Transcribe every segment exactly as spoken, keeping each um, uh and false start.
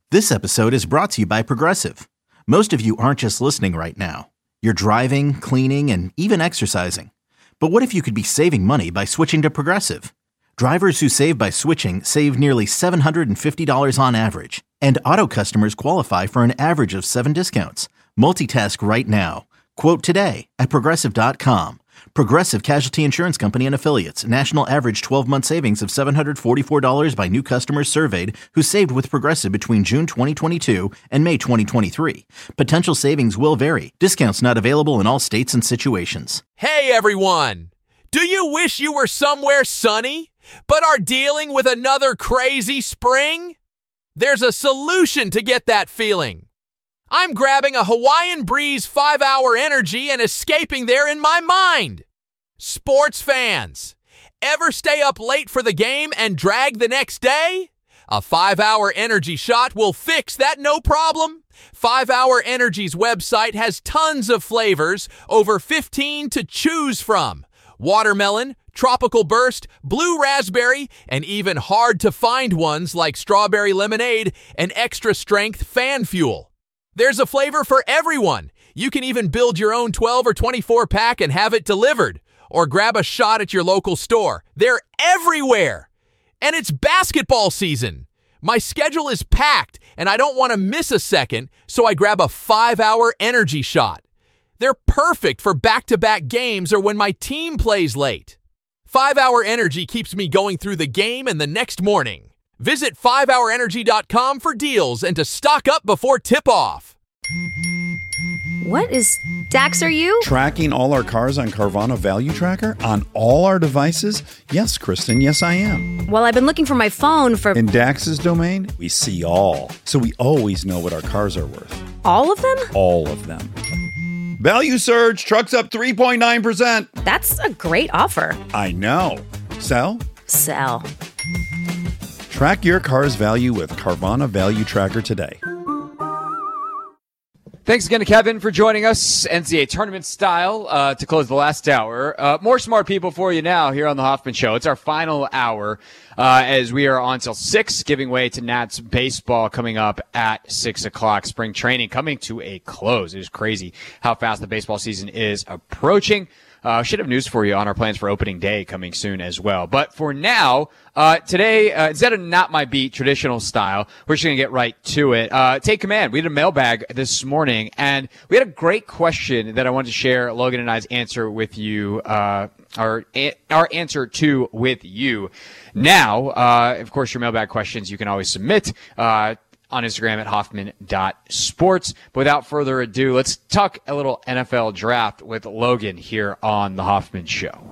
This episode is brought to you by Progressive. Most of you aren't just listening right now. You're driving, cleaning, and even exercising. But what if you could be saving money by switching to Progressive? Drivers who save by switching save nearly seven hundred fifty dollars on average. And auto customers qualify for an average of seven discounts. Multitask right now. Quote today at Progressive dot com. Progressive Casualty Insurance Company and Affiliates. National average twelve-month savings of seven hundred forty-four dollars by new customers surveyed who saved with Progressive between June twenty twenty-two and May twenty twenty-three. Potential savings will vary. Discounts not available in all states and situations. Hey, everyone! Do you wish you were somewhere sunny, but are dealing with another crazy spring? There's a solution to get that feeling. I'm grabbing a Hawaiian Breeze five hour Energy and escaping there in my mind. Sports fans, ever stay up late for the game and drag the next day? A five hour Energy shot will fix that no problem. five hour Energy's website has tons of flavors, over fifteen to choose from. Watermelon, tropical burst, blue raspberry, and even hard to find ones like strawberry lemonade and extra strength fan fuel. There's a flavor for everyone. You can even build your own twelve or twenty-four pack and have it delivered, or grab a shot at your local store. They're everywhere. And it's basketball season. My schedule is packed and I don't want to miss a second, so I grab a five hour Energy shot. They're perfect for back-to-back games or when my team plays late. five hour Energy keeps me going through the game and the next morning. Visit five hour energy dot com for deals and to stock up before tip-off. What is... Dax, are you? Tracking all our cars on Carvana Value Tracker on all our devices? Yes, Kristen, yes I am. Well, I've been looking for my phone for... In Dax's domain, we see all. So we always know what our cars are worth. All of them? All of them. Value surge, trucks up three point nine percent. That's a great offer. I know. Sell? Sell. Track your car's value with Carvana Value Tracker today. Thanks again to Kevin for joining us, N C A A tournament style, uh, to close the last hour. Uh, more smart people for you now here on the Hoffman Show. It's our final hour uh, as we are on till six, giving way to Nats baseball coming up at six o'clock. Spring training coming to a close. It is crazy how fast the baseball season is approaching. Uh, should have news for you on our plans for opening day coming soon as well. But for now, uh, today, uh, instead of Not My Beat traditional style, we're just going to get right to it. Uh, take command. We had a mailbag this morning and we had a great question that I wanted to share Logan and I's answer with you, uh, our, our answer to with you. Now, uh, of course, your mailbag questions you can always submit, uh, on Instagram at Hoffman dot sports. But without further ado, let's talk a little N F L draft with Logan here on the Hoffman Show.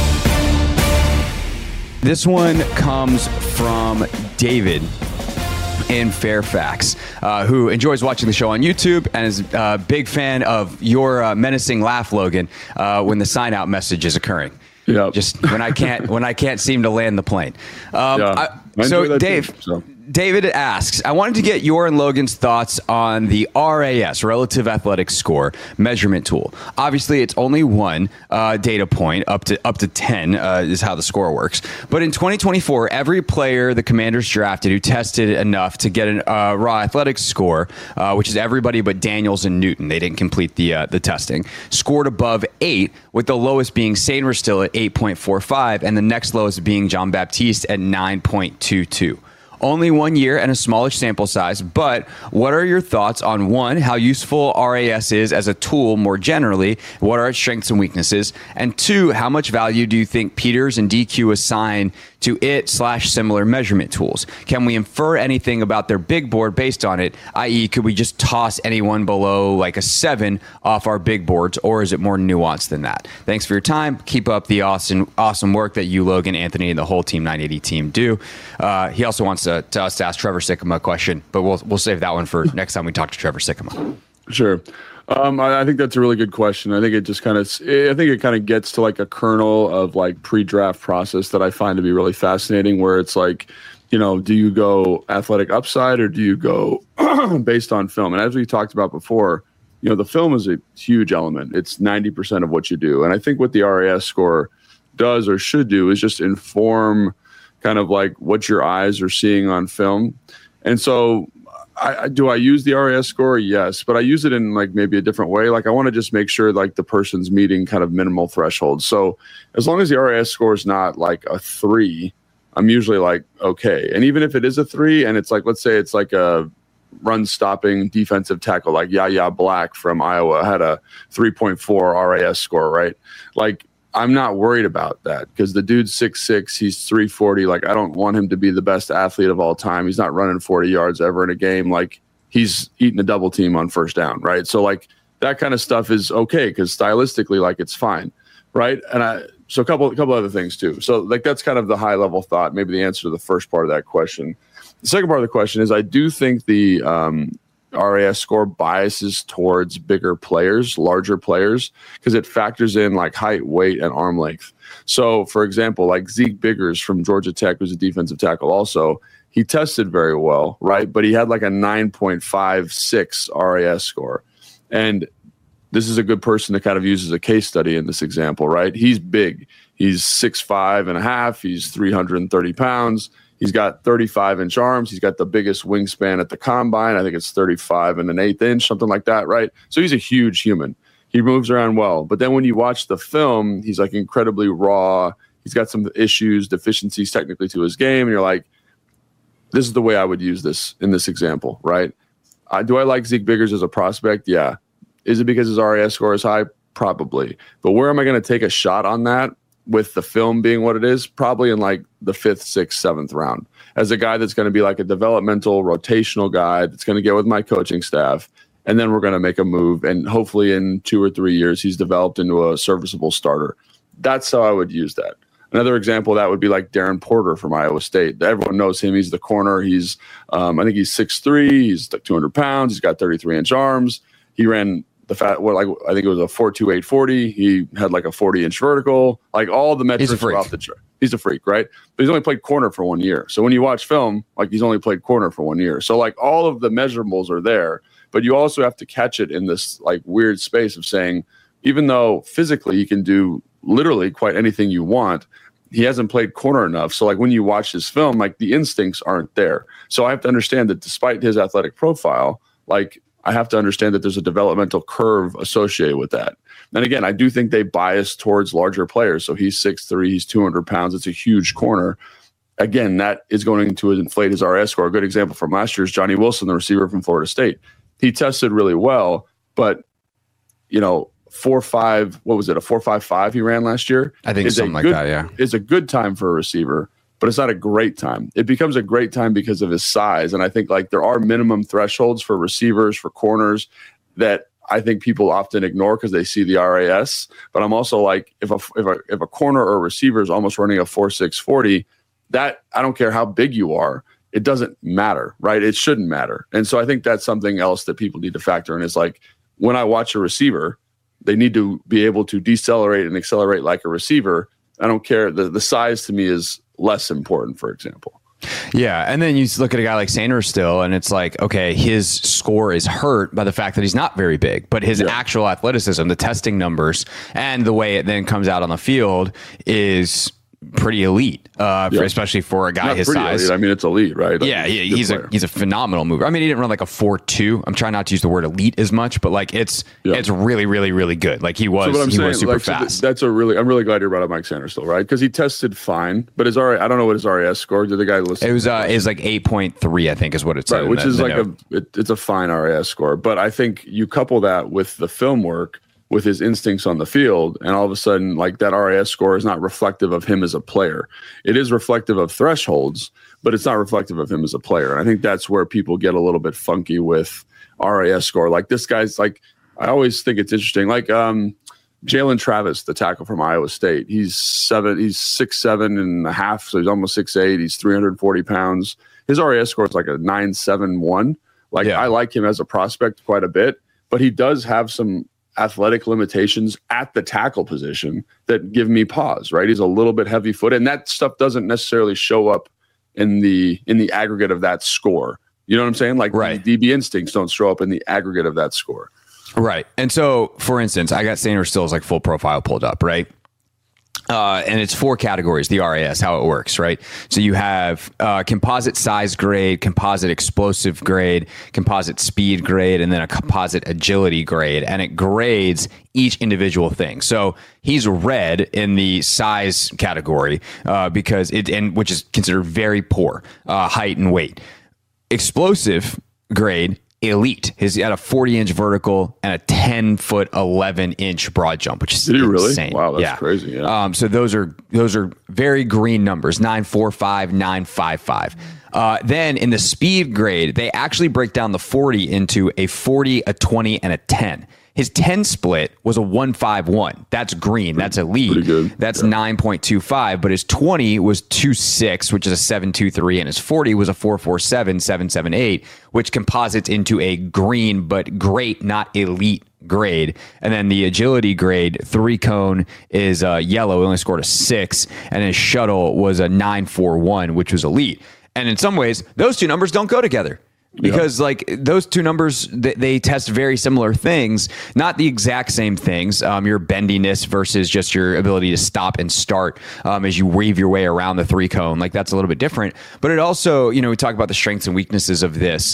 This one comes from David in Fairfax, uh, who enjoys watching the show on YouTube and is a big fan of your uh, menacing laugh, Logan, uh, when the sign out message is occurring. Yeah. Just when I can't when I can't seem to land the plane. Um, yeah. I, so Dave, too, so. David asks, I wanted to get your and Logan's thoughts on the R A S, Relative Athletic Score, measurement tool. Obviously, it's only one uh, data point, up to up to ten uh, is how the score works. But in twenty twenty-four, every player the Commanders drafted who tested enough to get a uh, raw athletics score, uh, which is everybody but Daniels and Newton, they didn't complete the uh, the testing, scored above eight, with the lowest being Sainer still at eight point four five, and the next lowest being John Baptiste at nine point two two. Only one year and a smallish sample size, but what are your thoughts on, one, how useful R A S is as a tool more generally? What are its strengths and weaknesses? And two, how much value do you think Peters and D Q assign to it slash similar measurement tools? Can we infer anything about their big board based on it, that is, could we just toss anyone below like a seven off our big boards, or is it more nuanced than that? Thanks for your time. Keep up the awesome, awesome work that you, Logan, Anthony, and the whole Team nine eighty team do. Uh, he also wants to, to us to ask Trevor Sikkema a question, but we'll we'll save that one for next time we talk to Trevor Sikkema. Sure. Um, I, I think that's a really good question. I think it just kind of, I think it kind of gets to like a kernel of like pre-draft process that I find to be really fascinating, where it's like, you know, do you go athletic upside or do you go based on film? And as we talked about before, you know, the film is a huge element. It's ninety percent of what you do. And I think what the R A S score does or should do is just inform kind of like what your eyes are seeing on film. And so I, I do I use the R A S score? Yes, but I use it in like maybe a different way. Like I want to just make sure like the person's meeting kind of minimal thresholds. So as long as the R A S score is not like a three, I'm usually like, okay. And even if it is a three and it's like, let's say it's like a run stopping defensive tackle, like Yaya Black from Iowa had a three point four R A S score, right? Like I'm not worried about that because the dude's six six, he's three forty. Like I don't want him to be the best athlete of all time. He's not running forty yards ever in a game. Like he's eating a double team on first down, right? So like that kind of stuff is okay because stylistically, like it's fine, right? And I so a couple a couple other things too. So like that's kind of the high level thought, maybe the answer to the first part of that question. The second part of the question is I do think the um, R A S score biases towards bigger players, larger players, because it factors in like height, weight, and arm length. So, for example, like Zeke Biggers from Georgia Tech, who's a defensive tackle also, he tested very well, right? But he had like a nine point five six R A S score. And this is a good person to kind of use as a case study in this example, right? He's big. He's six five and a half. He's three hundred thirty pounds. He's got thirty-five inch arms. He's got the biggest wingspan at the combine. I think it's thirty-five and an eighth inch, something like that, right? So he's a huge human. He moves around well. But then when you watch the film, he's like incredibly raw. He's got some issues, deficiencies technically to his game. And you're like, this is the way I would use this in this example, right? Uh, do I like Zeke Biggers as a prospect? Yeah. Is it because his R A S score is high? Probably. But where am I going to take a shot on that? With the film being what it is, probably in like the fifth, sixth, seventh round, as a guy that's going to be like a developmental, rotational guy that's going to get with my coaching staff, and then we're going to make a move, and hopefully in two or three years he's developed into a serviceable starter. That's how I would use that. Another example of that would be like Darren Porter from Iowa State. Everyone knows him. He's the corner. He's, um, I think he's six three. He's like two hundred pounds. He's got thirty-three inch arms. He ran the fat, what, like I think it was a four two eight forty. He had like a forty inch vertical. Like all the metrics were off the chart. He's a freak, right? But he's only played corner for one year. So when you watch film, like he's only played corner for one year. So like all of the measurables are there, but you also have to catch it in this like weird space of saying, even though physically he can do literally quite anything you want, he hasn't played corner enough. So like when you watch his film, like the instincts aren't there. So I have to understand that despite his athletic profile, like I have to understand that there's a developmental curve associated with that. And again, I do think they bias towards larger players. So he's six three, he's two hundred pounds. It's a huge corner. Again, that is going to inflate his R A S score. A good example from last year is Johnny Wilson, the receiver from Florida State. He tested really well, but, you know, four five, what was it, a four five five he ran last year? I think something like good, that, yeah. Is a good time for a receiver, but it's not a great time. It becomes a great time because of his size. And I think like there are minimum thresholds for receivers, for corners that I think people often ignore because they see the R A S. But I'm also like, if a if a if a corner or a receiver is almost running a four six forty, that I don't care how big you are, it doesn't matter, right? It shouldn't matter. And so I think that's something else that people need to factor in is like when I watch a receiver, they need to be able to decelerate and accelerate like a receiver. I don't care. The the size to me is less important, for example. Yeah, and then you look at a guy like Sanders still, and it's like, okay, his score is hurt by the fact that he's not very big, but his yeah. actual athleticism, the testing numbers, and the way it then comes out on the field is pretty elite, uh, yeah. for, especially for a guy not his pretty size. Elite. I mean, it's elite, right? Like, yeah, yeah he's a he's a phenomenal mover. I mean, he didn't run like a four two. I'm trying not to use the word elite as much, but like it's yeah. it's really, really, really good. Like he was, so he saying, was super like, fast. So that's a really, I'm really glad you brought up Mike Sanders still, right? Because he tested fine, but his R A, I don't know what his R A S score. Did the guy listen? It was uh, is like eight point three, I think, is what it said. Right, which the, is the like note. a, it, it's a fine R A S score. But I think you couple that with the film work, with his instincts on the field, and all of a sudden, like that R A S score is not reflective of him as a player. It is reflective of thresholds, but it's not reflective of him as a player. And I think that's where people get a little bit funky with R A S score. Like this guy's like, I always think it's interesting. Like um, Jalen Travis, the tackle from Iowa State, he's seven, he's six seven and a half, so he's almost six eight. He's three hundred forty pounds. His R A S score is like a nine seven one. Like yeah. I like him as a prospect quite a bit, but he does have some athletic limitations at the tackle position that give me pause, right? He's a little bit heavy footed, and that stuff doesn't necessarily show up in the in the aggregate of that score. You know what I'm saying? Like right. D B instincts don't show up in the aggregate of that score. Right. And so, for instance, I got Sanders Stills like full profile pulled up, right? Uh, and it's four categories, the R A S, how it works, right? So you have uh, composite size grade, composite explosive grade, composite speed grade, and then a composite agility grade. And it grades each individual thing. So he's red in the size category uh, because it, and which is considered very poor, uh, height and weight. Explosive grade, elite. He's got a forty inch vertical and a ten foot eleven inch broad jump, which is Did he really? insane. Wow, that's yeah. crazy. Yeah. Um, so those are those are very green numbers: nine four five, nine five five. Uh, then in the speed grade, they actually break down the forty into a forty, a twenty, and a ten. His ten split was a one five one. That's green. That's elite. Pretty good. That's Yeah. nine point two five. But his twenty was two six, which is a seven two three, and his forty was a four four seven, seven seven eight, which composites into a green but great, not elite grade. And then the agility grade, three cone is uh, yellow. He only scored a six, and his shuttle was a nine four one, which was elite. And in some ways, those two numbers don't go together. Because yeah. like those two numbers, they, they test very similar things, not the exact same things. Um, your bendiness versus just your ability to stop and start um, as you weave your way around the three cone. Like that's a little bit different. But it also, you know, we talk about the strengths and weaknesses of this.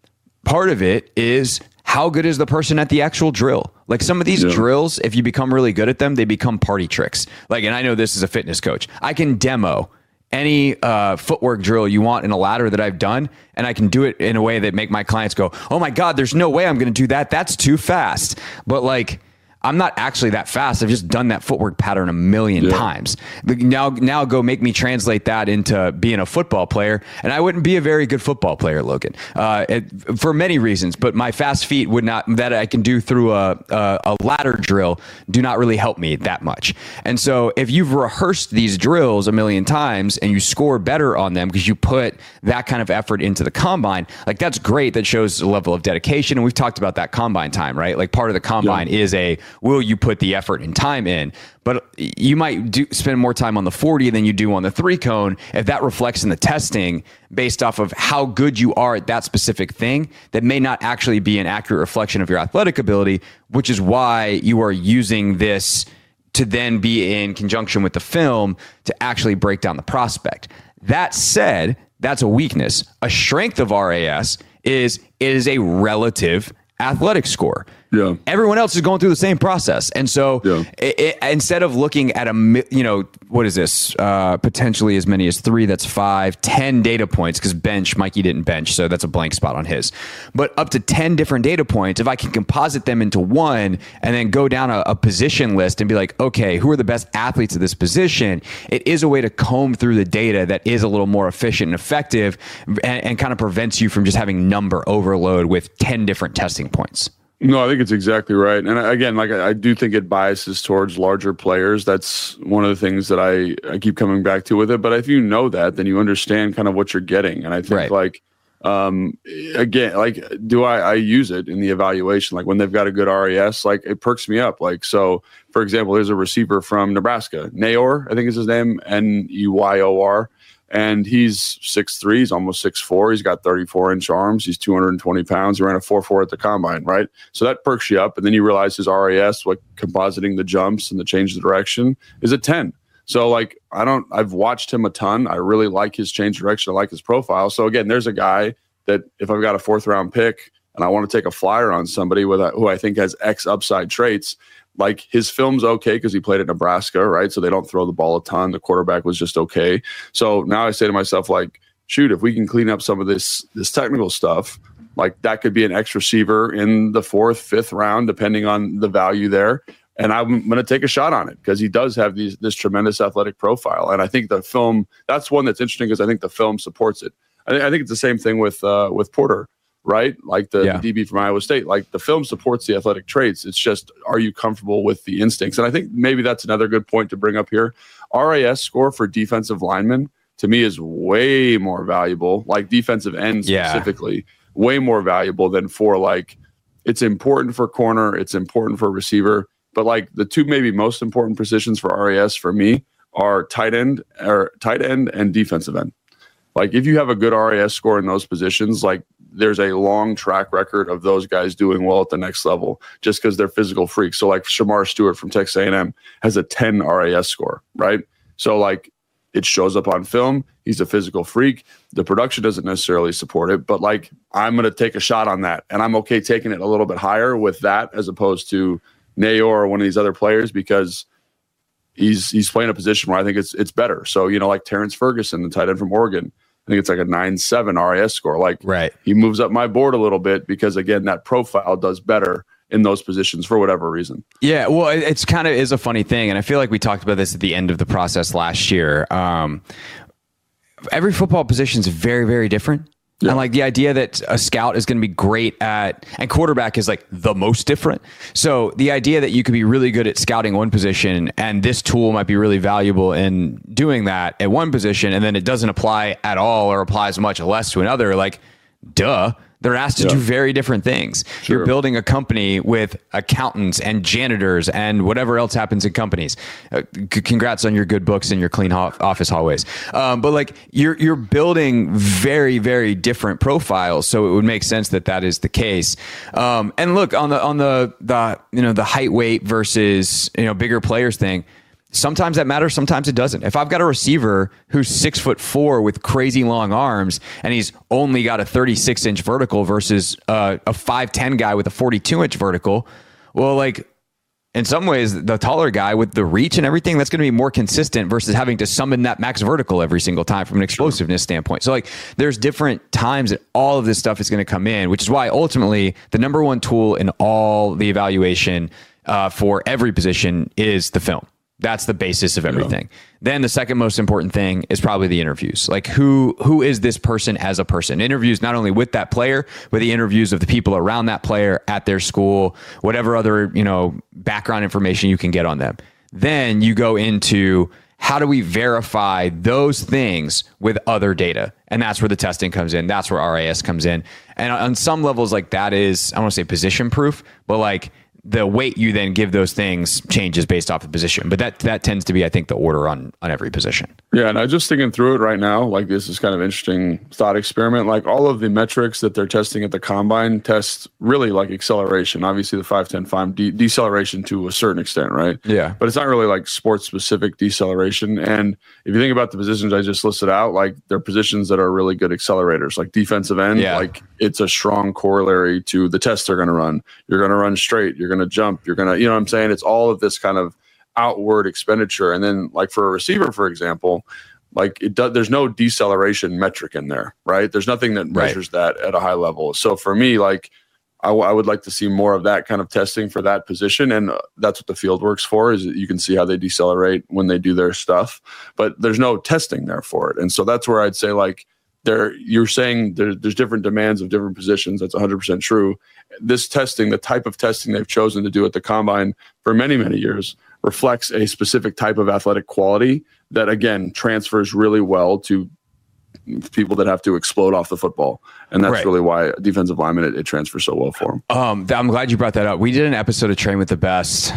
Part of it is how good is the person at the actual drill? Like some of these yeah. drills, if you become really good at them, they become party tricks. Like, and I know this as a fitness coach, I can demo any uh, footwork drill you want in a ladder that I've done, and I can do it in a way that make my clients go, oh my God, there's no way I'm going to do that. That's too fast. But like, I'm not actually that fast. I've just done that footwork pattern a million yeah. times. Now, now go make me translate that into being a football player, and I wouldn't be a very good football player, Logan, uh, it, for many reasons. But my fast feet would not, that I can do through a, a, a ladder drill, do not really help me that much. And so if you've rehearsed these drills a million times and you score better on them because you put that kind of effort into the combine, like that's great. That shows a level of dedication. And we've talked about that combine time, right? Like part of the combine yeah. is a, will you put the effort and time in? But you might do spend more time on the forty than you do on the three cone. If that reflects in the testing based off of how good you are at that specific thing, that may not actually be an accurate reflection of your athletic ability, which is why you are using this to then be in conjunction with the film to actually break down the prospect. That said, that's a weakness. A strength of R A S is it is a relative athletic score. Yeah. Everyone else is going through the same process. And so yeah. it, it, instead of looking at a, you know, what is this? Uh, potentially as many as three, that's five, ten data points, because bench, Mikey didn't bench, so that's a blank spot on his. But up to ten different data points, if I can composite them into one and then go down a, a position list and be like, okay, who are the best athletes at this position? It is a way to comb through the data that is a little more efficient and effective and, and kind of prevents you from just having number overload with ten different testing points. No, I think it's exactly right. And again, like I, I do think it biases towards larger players. That's one of the things that I, I keep coming back to with it. But if you know that, then you understand kind of what you're getting. And I think right. like, um, again, like, do I, I use it in the evaluation? Like when they've got a good R A S, like it perks me up. Like, so for example, there's a receiver from Nebraska, Neyor, I think is his name, N E Y O R. And he's six three, he's almost six four. He's got thirty-four inch arms. He's two hundred twenty pounds. He ran a four four at the combine, right? So that perks you up. And then you realize his R A S, like compositing the jumps and the change of direction, is a ten. So like, I don't, I've watched him a ton. I really like his change of direction. I like his profile. So again, there's a guy that if I've got a fourth round pick and I want to take a flyer on somebody with a, who I think has X upside traits, like his film's okay because he played at Nebraska, right? So they don't throw the ball a ton. The quarterback was just okay. So now I say to myself, like, shoot, if we can clean up some of this this technical stuff, like that could be an X receiver in the fourth, fifth round, depending on the value there. And I'm going to take a shot on it because he does have these this tremendous athletic profile. And I think the film, that's one that's interesting because I think the film supports it. I, th- I think it's the same thing with uh, with Porter. Right? Like the, yeah. the D B from Iowa State, like the film supports the athletic traits. It's just, are you comfortable with the instincts? And I think maybe that's another good point to bring up here. R A S score for defensive linemen to me is way more valuable, like defensive ends specifically, yeah. way more valuable than for like, it's important for corner, it's important for receiver. But like the two maybe most important positions for R A S for me are tight end or tight end and defensive end. Like if you have a good R A S score in those positions, like there's a long track record of those guys doing well at the next level just because they're physical freaks. So like Shamar Stewart from Texas A and M has a ten R A S score, right? So like it shows up on film. He's a physical freak. The production doesn't necessarily support it, but like I'm going to take a shot on that, and I'm okay taking it a little bit higher with that as opposed to Nayor or one of these other players because he's he's playing a position where I think it's it's better. So, you know, like Terrence Ferguson, the tight end from Oregon, I think it's like a nine seven R A S score. Like right. he moves up my board a little bit because, again, that profile does better in those positions for whatever reason. Yeah, well, it's kind of is a funny thing. And I feel like we talked about this at the end of the process last year. Um, every football position is very, very different. Yeah. And like the idea that a scout is going to be great at, and quarterback is like the most different. So the idea that you could be really good at scouting one position and this tool might be really valuable in doing that at one position, and then it doesn't apply at all or applies much less to another, like, duh. They're asked to yeah. do very different things. Sure. You're building a company with accountants and janitors and whatever else happens in companies. Uh, c- congrats on your good books and your clean ho- office hallways. Um, but like you're you're building very very different profiles, so it would make sense that that is the case. Um, and look on the on the the you know the height weight versus you know bigger players thing. Sometimes that matters. Sometimes it doesn't. If I've got a receiver who's six foot four with crazy long arms and he's only got a thirty-six inch vertical versus uh, a five ten guy with a forty-two inch vertical, well, like in some ways, the taller guy with the reach and everything, that's going to be more consistent versus having to summon that max vertical every single time from an explosiveness standpoint. So like there's different times that all of this stuff is going to come in, which is why ultimately the number one tool in all the evaluation uh, for every position is the film. That's the basis of everything. Yeah. Then the second most important thing is probably the interviews. Like who who is this person as a person? Interviews not only with that player, but the interviews of the people around that player at their school, whatever other, you know, background information you can get on them. Then you go into how do we verify those things with other data? And that's where the testing comes in. That's where R A S comes in. And on some levels, like that is, I don't want to say position proof, but like the weight you then give those things changes based off the position. But that that tends to be, I think, the order on on every position. Yeah, and I'm just thinking through it right now. Like this is kind of interesting thought experiment. Like all of the metrics that they're testing at the combine test really like acceleration. Obviously, the five ten five de- deceleration to a certain extent, right? Yeah. But it's not really like sports specific deceleration. And if you think about the positions I just listed out, like they're positions that are really good accelerators, like defensive end. Yeah. Like it's a strong corollary to the test they're going to run. You're going to run straight. You're going to jump. You're going to, you know what I'm saying? It's all of this kind of outward expenditure. And then like for a receiver, for example, like it does, there's no deceleration metric in there, right? There's nothing that measures right. that at a high level. So for me, like I, w- I would like to see more of that kind of testing for that position. And uh, that's what the field works for, is you can see how they decelerate when they do their stuff, but there's no testing there for it. And so that's where I'd say like, There, you're saying there, there's different demands of different positions. That's one hundred percent true. This testing, the type of testing they've chosen to do at the combine for many, many years, reflects a specific type of athletic quality that, again, transfers really well to people that have to explode off the football. And that's right. really why defensive linemen, it, it transfers so well for them. Um, I'm glad you brought that up. We did an episode of Train with the Best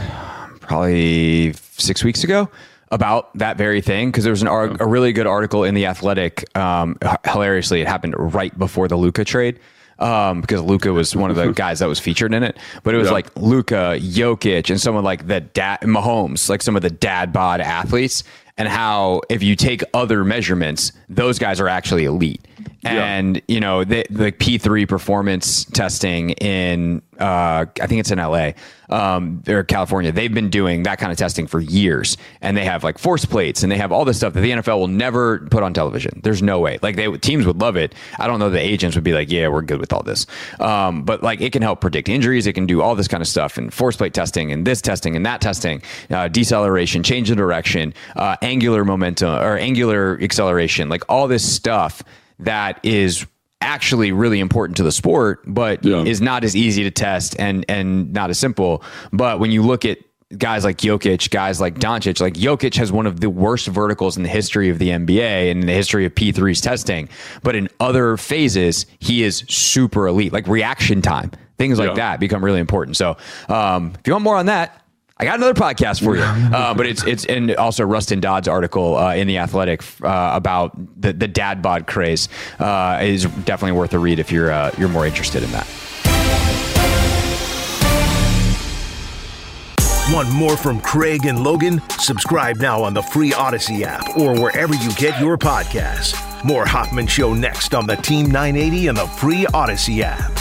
probably six weeks ago about that very thing, because there was an ar- a really good article in The Athletic. Um, h- hilariously, it happened right before the Luka trade, um, because Luka was one of the guys that was featured in it. But it was yeah. like Luka, Jokic, and someone like the dad Mahomes, like some of the dad bod athletes, and how if you take other measurements, those guys are actually elite. And, yeah. you know, the, the P three performance testing in, uh, I think it's in L A, um, or California, they've been doing that kind of testing for years. And they have like force plates and they have all this stuff that the N F L will never put on television. There's no way. Like they teams would love it. I don't know, the agents would be like, yeah, we're good with all this. Um, but like it can help predict injuries. It can do all this kind of stuff, and force plate testing and this testing and that testing, uh, deceleration, change of direction, uh, angular momentum or angular acceleration, like all this stuff that is actually really important to the sport, but yeah. is not as easy to test and and not as simple. But when you look at guys like Jokic, guys like Doncic, like Jokic has one of the worst verticals in the history of the N B A and in the history of P three's testing. But in other phases, he is super elite, like reaction time, things like yeah. that become really important. So um, if you want more on that, I got another podcast for you, uh, but it's it's and also Rustin Dodd's article uh, in the Athletic uh, about the the dad bod craze uh, is definitely worth a read if you're uh, you're more interested in that. Want more from Craig and Logan? Subscribe now on the free Odyssey app or wherever you get your podcasts. More Hoffman Show next on the Team nine eighty and the free Odyssey app.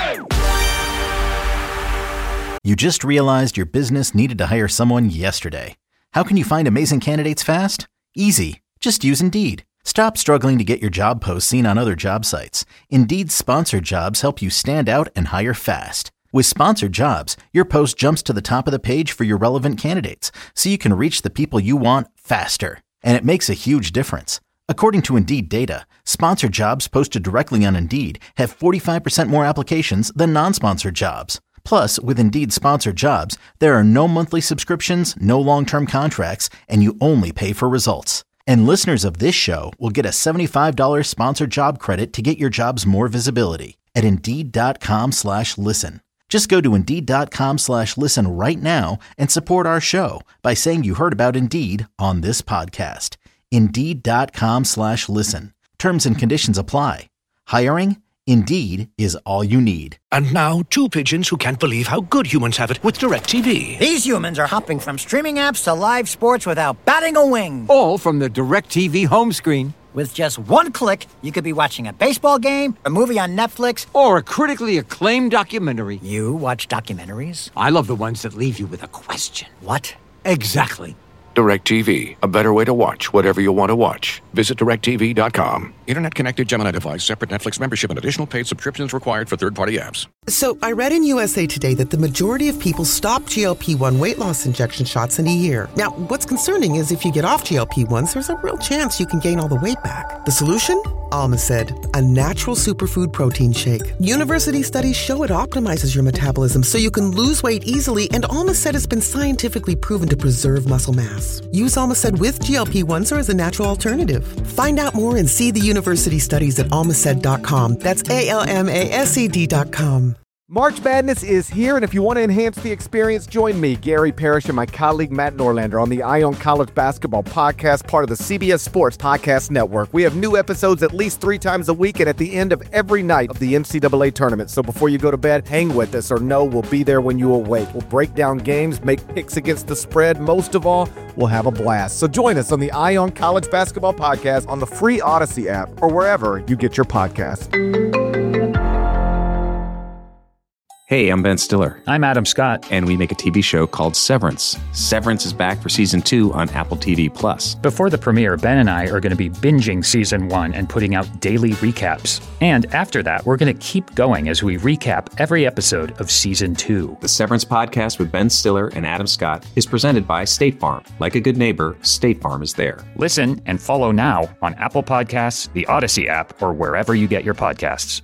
You just realized your business needed to hire someone yesterday. How can you find amazing candidates fast? Easy. Just use Indeed. Stop struggling to get your job posts seen on other job sites. Indeed's sponsored jobs help you stand out and hire fast. With sponsored jobs, your post jumps to the top of the page for your relevant candidates, so you can reach the people you want faster. And it makes a huge difference. According to Indeed data, sponsored jobs posted directly on Indeed have forty-five percent more applications than non-sponsored jobs. Plus, with Indeed sponsored jobs, there are no monthly subscriptions, no long-term contracts, and you only pay for results. And listeners of this show will get a seventy-five dollars sponsored job credit to get your jobs more visibility at Indeed.com slash listen. Just go to Indeed.com slash listen right now and support our show by saying you heard about Indeed on this podcast. Indeed.com slash listen. Terms and conditions apply. Hiring? Indeed is all you need. And now, two pigeons who can't believe how good humans have it with DirecTV. These humans are hopping from streaming apps to live sports without batting a wing. All from the DirecTV home screen. With just one click, you could be watching a baseball game, a movie on Netflix, or a critically acclaimed documentary. You watch documentaries? I love the ones that leave you with a question. What? Exactly. DirecTV, a better way to watch whatever you want to watch. Visit direct T V dot com. Internet connected Gemini device, separate Netflix membership, and additional paid subscriptions required for third-party apps. So I read in U S A Today that the majority of people stop G L P one weight loss injection shots in a year. Now, what's concerning is if you get off G L P ones, there's a real chance you can gain all the weight back. The solution? Alma said, a natural superfood protein shake. University studies show it optimizes your metabolism so you can lose weight easily, and Alma said it's been scientifically proven to preserve muscle mass. Use Alma said with G L P ones or as a natural alternative. Find out more and see the university studies at almased dot com. That's A L M A S E D dot com. March Madness is here, and if you want to enhance the experience, join me, Gary Parrish, and my colleague Matt Norlander on the Eye on College Basketball Podcast, part of the C B S Sports Podcast Network. We have new episodes at least three times a week and at the end of every night of the N C double A tournament. So before you go to bed, hang with us or know we'll be there when you awake. We'll break down games, make picks against the spread. Most of all, we'll have a blast. So join us on the Eye on College Basketball Podcast on the free Odyssey app or wherever you get your podcasts. Hey, I'm Ben Stiller. I'm Adam Scott. And we make a T V show called Severance. Severance is back for season two on Apple T V Plus. Before the premiere, Ben and I are going to be binging season one and putting out daily recaps. And after that, we're going to keep going as we recap every episode of season two. The Severance podcast with Ben Stiller and Adam Scott is presented by State Farm. Like a good neighbor, State Farm is there. Listen and follow now on Apple Podcasts, the Odyssey app, or wherever you get your podcasts.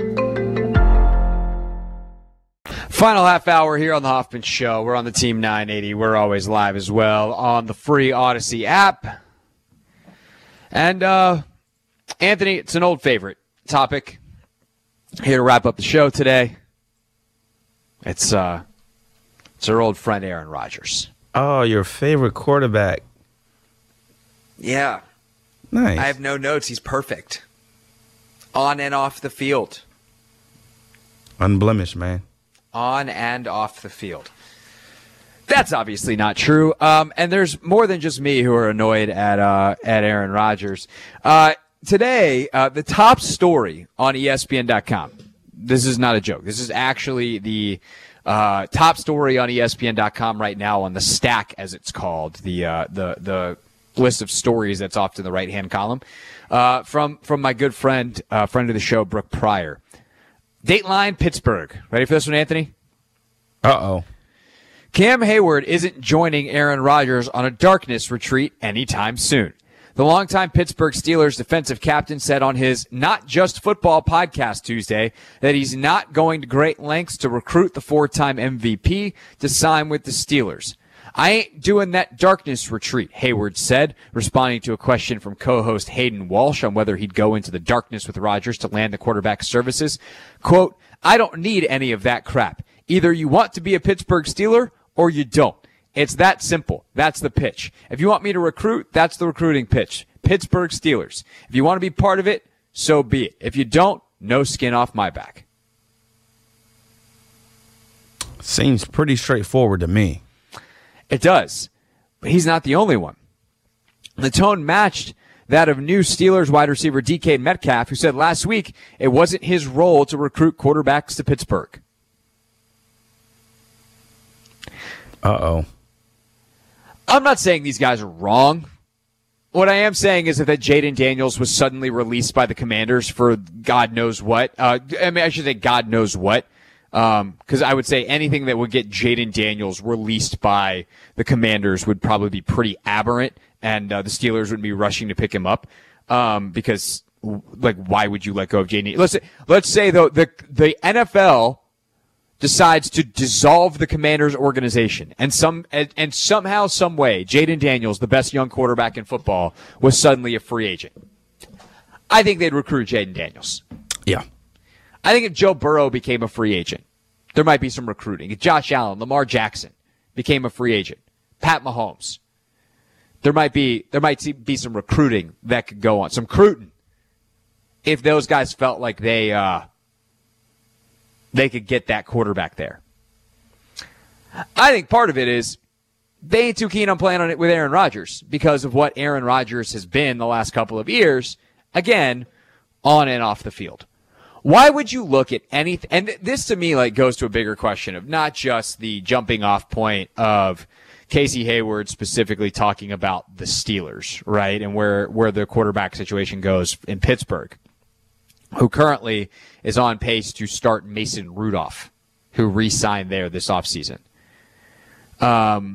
Final half hour here on the Hoffman Show. We're on the Team nine eighty. We're always live as well on the free Odyssey app. And, uh, Anthony, it's an old favorite topic. Here to wrap up the show today. It's, uh, it's our old friend Aaron Rodgers. Oh, your favorite quarterback. Yeah. Nice. I have no notes. He's perfect. On and off the field. Unblemished, man. On and off the field. That's obviously not true. Um, and there's more than just me who are annoyed at uh, at Aaron Rodgers. Uh, today, uh, the top story on E S P N dot com. This is not a joke. This is actually the uh, top story on E S P N dot com right now on the stack, as it's called, the uh, the the list of stories that's off to the right hand column. Uh, from from my good friend, uh, friend of the show, Brooke Pryor. Dateline Pittsburgh. Ready for this one, Anthony? Uh-oh. Cam Hayward isn't joining Aaron Rodgers on a darkness retreat anytime soon. The longtime Pittsburgh Steelers defensive captain said on his Not Just Football podcast Tuesday that he's not going to great lengths to recruit the four-time M V P to sign with the Steelers. I ain't doing that darkness retreat, Hayward said, responding to a question from co-host Hayden Walsh on whether he'd go into the darkness with Rodgers to land the quarterback services. Quote, I don't need any of that crap. Either you want to be a Pittsburgh Steeler or you don't. It's that simple. That's the pitch. If you want me to recruit, that's the recruiting pitch. Pittsburgh Steelers. If you want to be part of it, so be it. If you don't, no skin off my back. Seems pretty straightforward to me. It does. But he's not the only one. The tone matched that of new Steelers wide receiver D K Metcalf, who said last week it wasn't his role to recruit quarterbacks to Pittsburgh. Uh-oh. I'm not saying these guys are wrong. What I am saying is that, that Jaden Daniels was suddenly released by the Commanders for God knows what. Uh, I mean, I should say God knows what. Um, cause I would say anything that would get Jaden Daniels released by the Commanders would probably be pretty aberrant, and uh, the Steelers would be rushing to pick him up. Um, because like, why would you let go of Jaden? Let's say, let's say though, the, the N F L decides to dissolve the Commanders organization, and some and, and somehow, some way, Jaden Daniels, the best young quarterback in football, was suddenly a free agent. I think they'd recruit Jaden Daniels. Yeah. I think if Joe Burrow became a free agent, there might be some recruiting. If Josh Allen, Lamar Jackson became a free agent, Pat Mahomes, there might be there might be some recruiting that could go on, some recruiting. If those guys felt like they uh, they could get that quarterback there. I think part of it is they ain't too keen on playing on it with Aaron Rodgers because of what Aaron Rodgers has been the last couple of years, again, on and off the field. Why would you look at anything? And th- this to me like goes to a bigger question of not just the jumping off point of Casey Hayward specifically talking about the Steelers, right? And where, where the quarterback situation goes in Pittsburgh, who currently is on pace to start Mason Rudolph, who re-signed there this offseason. Um,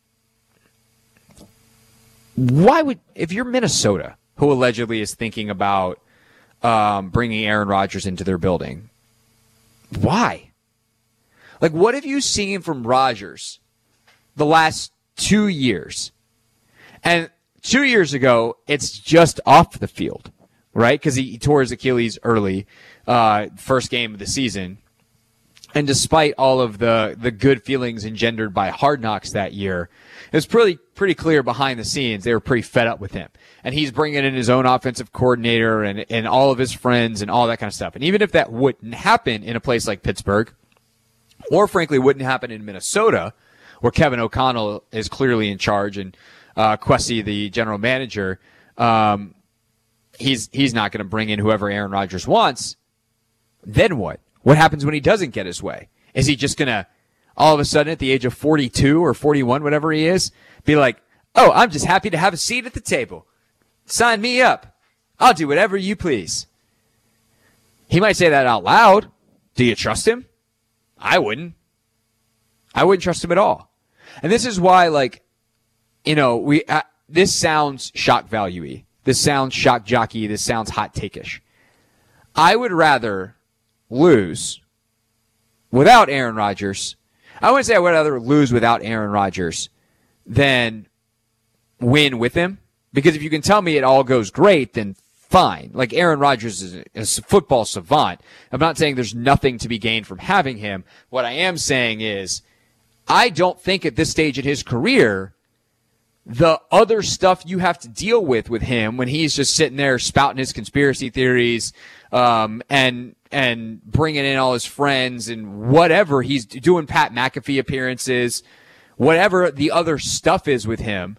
why would, if you're Minnesota, who allegedly is thinking about um, bringing Aaron Rodgers into their building, why? Like, what have you seen from Rodgers the last two years? And two years ago, it's just off the field, right? Because he tore his Achilles early, uh, first game of the season. And despite all of the, the good feelings engendered by Hard Knocks that year, it was pretty, pretty clear behind the scenes they were pretty fed up with him. And he's bringing in his own offensive coordinator and, and all of his friends and all that kind of stuff. And even if that wouldn't happen in a place like Pittsburgh, or frankly wouldn't happen in Minnesota, where Kevin O'Connell is clearly in charge and uh, Kwesi, the general manager, um, he's he's not going to bring in whoever Aaron Rodgers wants. Then what? What happens when he doesn't get his way? Is he just going to, all of a sudden at the age of forty-two or forty-one, whatever he is, be like, oh, I'm just happy to have a seat at the table. Sign me up. I'll do whatever you please. He might say that out loud. Do you trust him? I wouldn't. I wouldn't trust him at all. And this is why, like, you know, we uh, this sounds shock value-y. This sounds shock jockey. This sounds hot take-ish. I would rather lose without Aaron Rodgers. I wouldn't say I would rather lose without Aaron Rodgers than win with him. Because if you can tell me it all goes great, then fine. Like, Aaron Rodgers is a, is a football savant. I'm not saying there's nothing to be gained from having him. What I am saying is I don't think at this stage in his career the other stuff you have to deal with with him when he's just sitting there spouting his conspiracy theories um, and and bringing in all his friends and whatever he's doing, Pat McAfee appearances, whatever the other stuff is with him,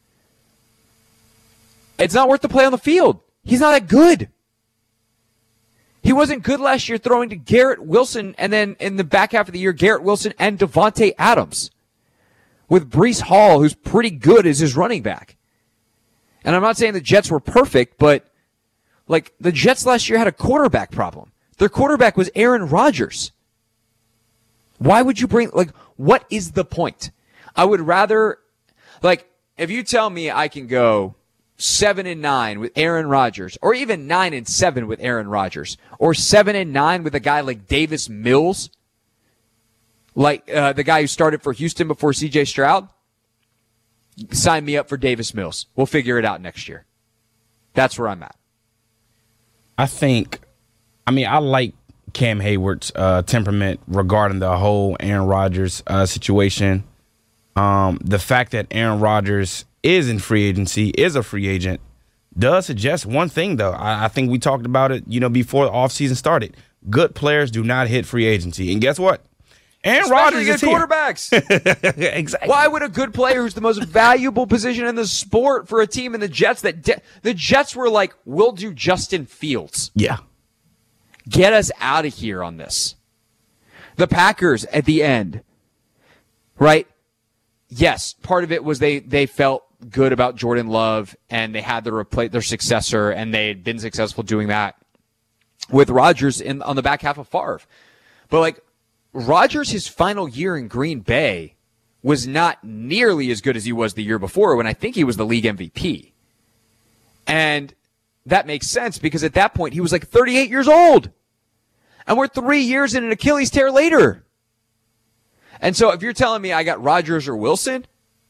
it's not worth the play on the field. He's not that good. He wasn't good last year throwing to Garrett Wilson, and then in the back half of the year, Garrett Wilson and Devontae Adams, with Breece Hall, who's pretty good as his running back. And I'm not saying the Jets were perfect, but like the Jets last year had a quarterback problem. Their quarterback was Aaron Rodgers. Why would you bring, like, what is the point? I would rather, like, if you tell me I can go seven and nine with Aaron Rodgers, or even nine and seven with Aaron Rodgers, or seven and nine with a guy like Davis Mills, like uh, the guy who started for Houston before C J Stroud, sign me up for Davis Mills. We'll figure it out next year. That's where I'm at. I think, I mean, I like Cam Hayward's uh, temperament regarding the whole Aaron Rodgers uh, situation. Um, the fact that Aaron Rodgers is in free agency, is a free agent, does suggest one thing, though. I, I think we talked about it, you know, before the offseason started. Good players do not hit free agency. And guess what? Aaron Rodgers is here. Quarterbacks. Exactly. Why would a good player who's the most valuable position in the sport for a team in the Jets that de- the Jets were like, we'll do Justin Fields. Yeah. Get us out of here on this. The Packers at the end, right? Yes, part of it was they, they felt good about Jordan Love and they had to replace their successor and they had been successful doing that with Rodgers in on the back half of Favre. But like Rodgers, his final year in Green Bay was not nearly as good as he was the year before when I think he was the league M V P. And that makes sense because at that point he was like thirty-eight years old. And we're three years in an Achilles tear later. And so if you're telling me I got Rodgers or Wilson,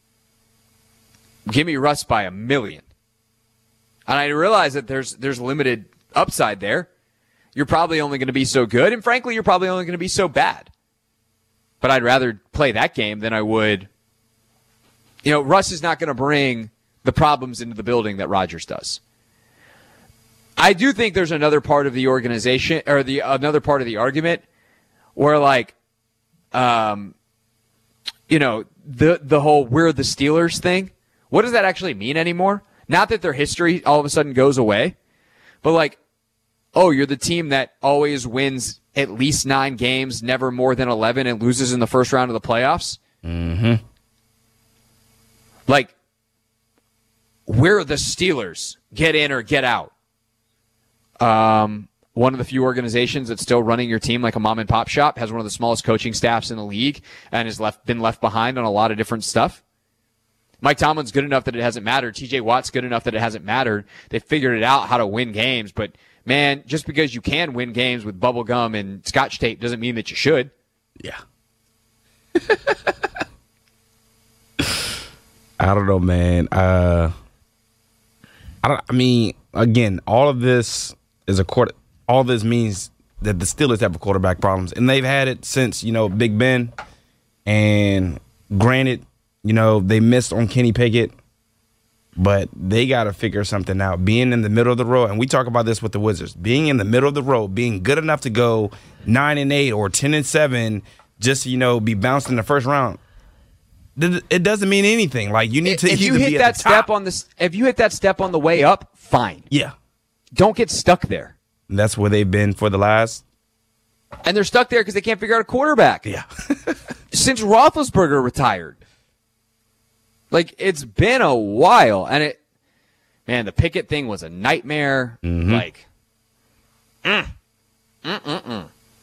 give me Russ by a million. And I realize that there's there's limited upside there. You're probably only going to be so good, and frankly, you're probably only going to be so bad. But I'd rather play that game than I would. You know, Russ is not going to bring the problems into the building that Rodgers does. I do think there's another part of the organization, or the another part of the argument, where like, um, you know, the the whole "we're the Steelers" thing. What does that actually mean anymore? Not that their history all of a sudden goes away, but like, oh, you're the team that always wins at least nine games, never more than eleven, and loses in the first round of the playoffs. Mm-hmm. Like, we're the Steelers. Get in or get out. Um, one of the few organizations that's still running your team like a mom and pop shop, has one of the smallest coaching staffs in the league, and has left been left behind on a lot of different stuff. Mike Tomlin's good enough that it hasn't mattered. T J Watt's good enough that it hasn't mattered. They figured it out how to win games, but man, just because you can win games with bubble gum and scotch tape doesn't mean that you should. Yeah. I don't know, man. Uh, I don't. I mean, again, all of this is a quarter. All this means that the Steelers have a quarterback problems, and they've had it since you know Big Ben. And granted, you know they missed on Kenny Pickett, but they got to figure something out. Being in the middle of the road, and we talk about this with the Wizards, being in the middle of the road, being good enough to go nine and eight or ten and seven, just you know be bounced in the first round. It doesn't mean anything. Like you need to. If you hit be that at the top. step on this, if you hit that step on the way up, fine. Yeah. Don't get stuck there. And that's where they've been for the last. And they're stuck there because they can't figure out a quarterback. Yeah. Since Roethlisberger retired. Like, it's been a while. And it, man, the Pickett thing was a nightmare. Mm-hmm. Like, mm, mm, mm, mm.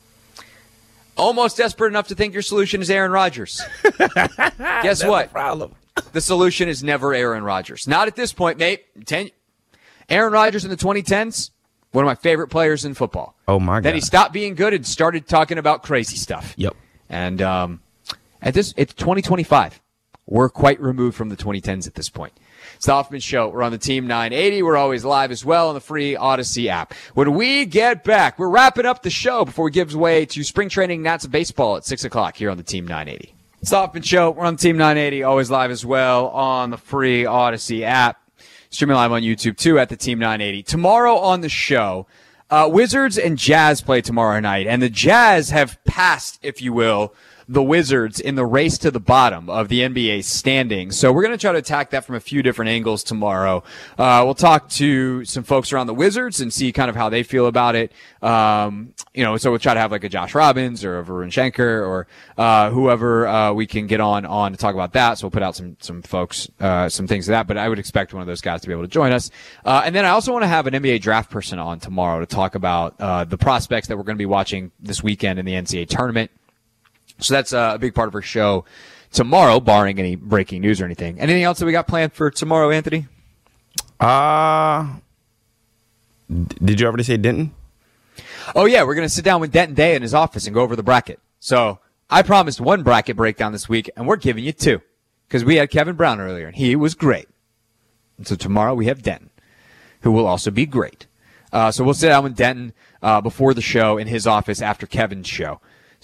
Almost desperate enough to think your solution is Aaron Rodgers. Guess what? Problem. The solution is never Aaron Rodgers. Not at this point, mate. Ten, Aaron Rodgers in the twenty tens, one of my favorite players in football. Oh, my God. Then he stopped being good and started talking about crazy stuff. Yep. And um, at this, it's twenty twenty-five. We're quite removed from the twenty tens at this point. It's the Hoffman Show. We're on the Team nine eighty. We're always live as well on the free Odyssey app. When we get back, we're wrapping up the show before we give way to spring training Nats of baseball at six o'clock here on the Team nine eighty. It's the Hoffman Show. We're on the Team nine eighty, always live as well on the free Odyssey app. Streaming live on YouTube, too, at the Team nine eighty. Tomorrow on the show, uh, Wizards and Jazz play tomorrow night. And the Jazz have passed, if you will, the Wizards in the race to the bottom of the N B A standings. So we're going to try to attack that from a few different angles tomorrow. Uh, we'll talk to some folks around the Wizards and see kind of how they feel about it. Um, you know, so we'll try to have like a Josh Robbins or a Varun Shankar or, uh, whoever, uh, we can get on, on to talk about that. So we'll put out some, some folks, uh, some things to that, but I would expect one of those guys to be able to join us. Uh, and then I also want to have an N B A draft person on tomorrow to talk about, uh, the prospects that we're going to be watching this weekend in the N C double A tournament. So that's a big part of our show tomorrow, barring any breaking news or anything. Anything else that we got planned for tomorrow, Anthony? Uh, did you already say Denton? Oh, yeah. We're going to sit down with Denton Day in his office and go over the bracket. So I promised one bracket breakdown this week, and we're giving you two because we had Kevin Brown earlier, and he was great. And so tomorrow we have Denton, who will also be great. Uh, so we'll sit down with Denton uh, before the show in his office after Kevin's show.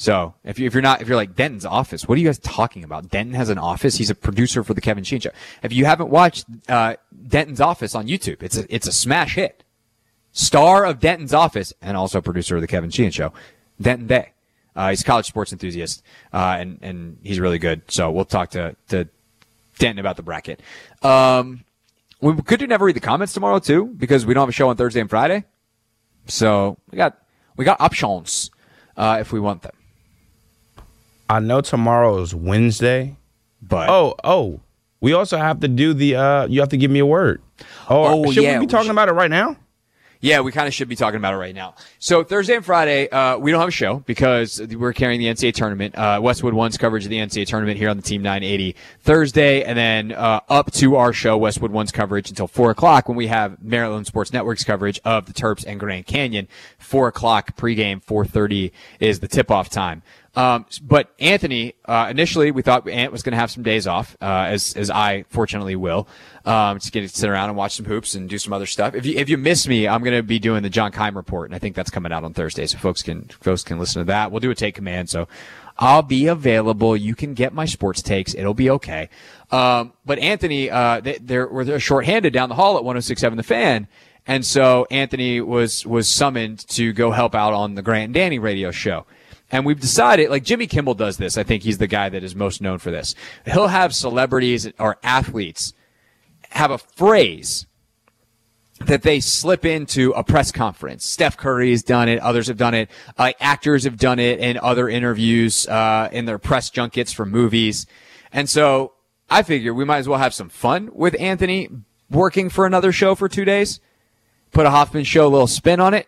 So if you if you're not if you're like Denton's office, what are you guys talking about? Denton has an office. He's a producer for the Kevin Sheehan Show. If you haven't watched uh, Denton's Office on YouTube, it's a it's a smash hit. Star of Denton's Office and also producer of the Kevin Sheehan Show, Denton Day. Uh, he's a college sports enthusiast, uh, and and he's really good. So we'll talk to to Denton about the bracket. Um, we could do Never Read the Comments tomorrow too, because we don't have a show on Thursday and Friday. So we got we got options uh, if we want them. I know tomorrow is Wednesday, but oh oh, we also have to do the. Uh, you have to give me a word. Oh, Oh, should yeah, we be we talking should- about it right now? Yeah, we kind of should be talking about it right now. So Thursday and Friday, uh, we don't have a show because we're carrying the N C double A tournament. Uh, Westwood One's coverage of the N C double A tournament here on the Team nine eighty Thursday, and then uh, up to our show, Westwood One's coverage until four o'clock when we have Maryland Sports Network's coverage of the Terps and Grand Canyon. four o'clock pregame, four thirty is the tip-off time. Um, but Anthony, uh, initially we thought Ant was going to have some days off, uh, as, as I fortunately will, um, to get to sit around and watch some hoops and do some other stuff. If you, if you miss me, I'm going to be doing the John Keim report, and I think that's coming out on Thursday, so folks can, folks can listen to that. We'll do a take command, so I'll be available. You can get my sports takes. It'll be okay. Um, but Anthony, uh, they, they're, they're shorthanded down the hall at one oh six point seven The Fan. And so Anthony was, was summoned to go help out on the Grant and Danny radio show. And we've decided, like Jimmy Kimmel does this. I think he's the guy that is most known for this. He'll have celebrities or athletes have a phrase that they slip into a press conference. Steph Curry has done it. Others have done it. Uh, actors have done it in other interviews, uh, in their press junkets for movies. And so I figure we might as well have some fun with Anthony working for another show for two days. Put a Hoffman Show little spin on it.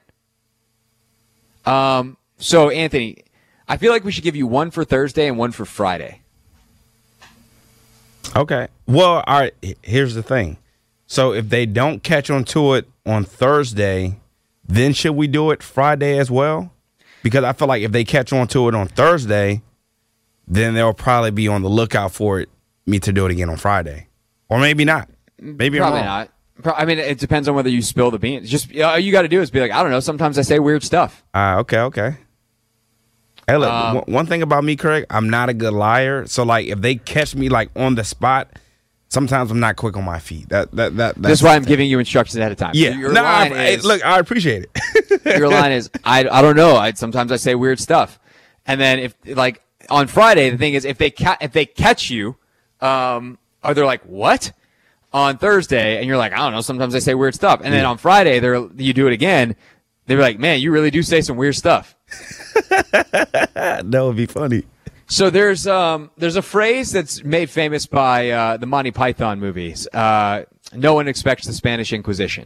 Um, so Anthony, I feel like we should give you one for Thursday and one for Friday. Okay. Well, all right. h- Here's the thing. So if they don't catch on to it on Thursday, then should we do it Friday as well? Because I feel like if they catch on to it on Thursday, then they'll probably be on the lookout for it, me to do it again on Friday, or maybe not. Maybe Probably I'm wrong. not. Pro- I mean, it depends on whether you spill the beans. Just all you got to do is be like, I don't know. Sometimes I say weird stuff. Ah, okay, okay. Hey, look, Um, one- one thing about me, Craig, I'm not a good liar. So, like, if they catch me like on the spot, sometimes I'm not quick on my feet. That that that. That's why I'm giving you instructions ahead of time. Yeah. So your No, line I- is, look, I appreciate it. your line is, I, I don't know. I sometimes I say weird stuff, and then if like on Friday, the thing is, if they ca- if they catch you, um, are they like what? On Thursday, and you're like, I don't know. Sometimes I say weird stuff, and then on Friday, they're you do it again. They're like, man, you really do say some weird stuff. That would be funny. So there's um there's a phrase that's made famous by uh, the Monty Python movies. Uh, no one expects the Spanish Inquisition.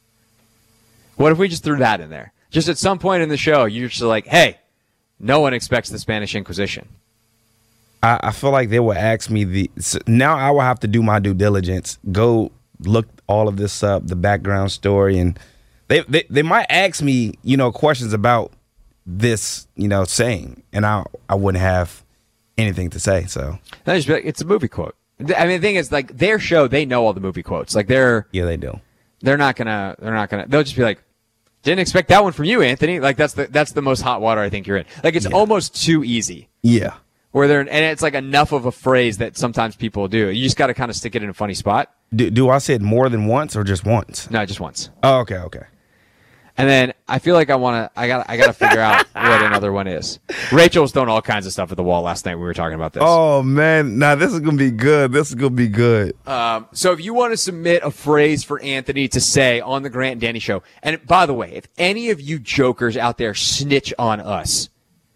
What if we just threw that in there? Just at some point in the show, you're just like, hey, no one expects the Spanish Inquisition. I, I feel like they will ask me the. So now I will have to do my due diligence, go look all of this up, the background story, and they they, they might ask me, you know, questions about this, you know, saying, and I I wouldn't have anything to say. So That just be like, it's a movie quote. I mean, the thing is, like their show, they know all the movie quotes. Like they're yeah, they do. They're not gonna. They're not gonna. They'll just be like, didn't expect that one from you, Anthony. Like that's the that's the most hot water I think you're in. Like it's almost too easy. Yeah. Where they're and it's like enough of a phrase that sometimes people do. You just got to kind of stick it in a funny spot. Do, do I say it more than once or just once? No, just once. Oh, okay, okay. And then I feel like I want to. I got. I got to figure out what another one is. Rachel was throwing all kinds of stuff at the wall last night when we were talking about this. Oh man, now this is gonna be good. This is gonna be good. Um, so if you want to submit a phrase for Anthony to say on the Grant and Danny show, and by the way, if any of you jokers out there snitch on us,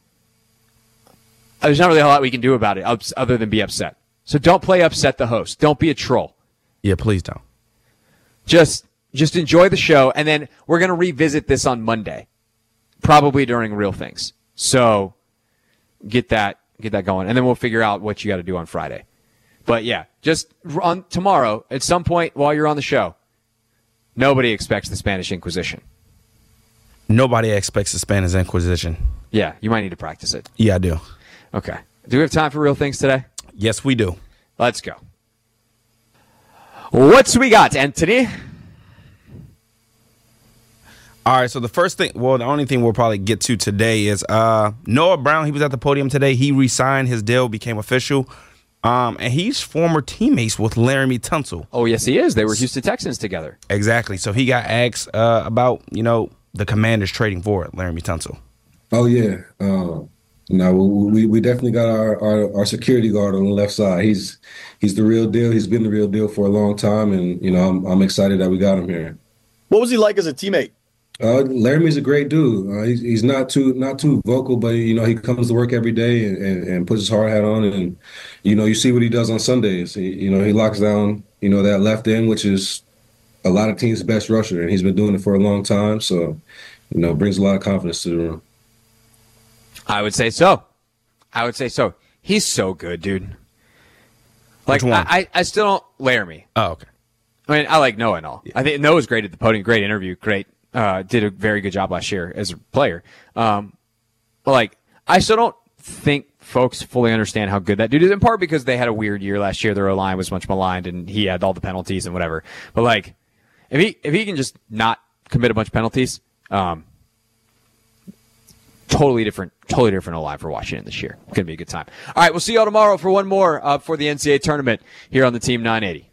there's not really a lot we can do about it ups- other than be upset. So don't play upset the host. Don't be a troll. Yeah, please don't. Just just enjoy the show, and then we're going to revisit this on Monday, probably during Real Things. So get that get that going, and then we'll figure out what you got to do on Friday. But yeah, just on tomorrow at some point while you're on the show, nobody expects the Spanish Inquisition. Nobody expects the Spanish Inquisition. Yeah, you might need to practice it. Yeah, I do. Okay. Do we have time for Real Things today? Yes, we do. Let's go. What's we got, Anthony? All right, so the first thing, well, the only thing we'll probably get to today is uh, Noah Brown. He was at the podium today. He re-signed. His deal became official. Um, and he's former teammates with Laramie Tunsil. Oh, yes, he is. They were Houston Texans together. Exactly. So he got asked uh, about, you know, the Commanders trading for Laramie Tunsil. Oh, yeah. Uh, no, we, we definitely got our, our, our security guard on the left side. He's he's the real deal. He's been the real deal for a long time. And, you know, I'm, I'm excited that we got him here. What was he like as a teammate? Uh, Laramie's a great dude. Uh, he's, he's not too not too vocal, but you know he comes to work every day and, and, and puts his hard hat on, and you know you see what he does on Sundays. He, you know he locks down you know that left end, which is a lot of teams' best rusher, and he's been doing it for a long time. So you know brings a lot of confidence to the room. I would say so. I would say so. He's so good, dude. Like I, I, I still don't Laramie. Oh, okay. I mean, I like Noah and all. Yeah. I think Noah's great at the podium. Great interview. Great. Uh, did a very good job last year as a player. Um, but like, I still don't think folks fully understand how good that dude is, in part because they had a weird year last year. Their O-line was much maligned and he had all the penalties and whatever. But like, if he, if he can just not commit a bunch of penalties, um, totally different, totally different O-line for Washington this year. It's going to be a good time. All right. We'll see y'all tomorrow for one more, uh, for the N C double A tournament here on the Team nine eighty.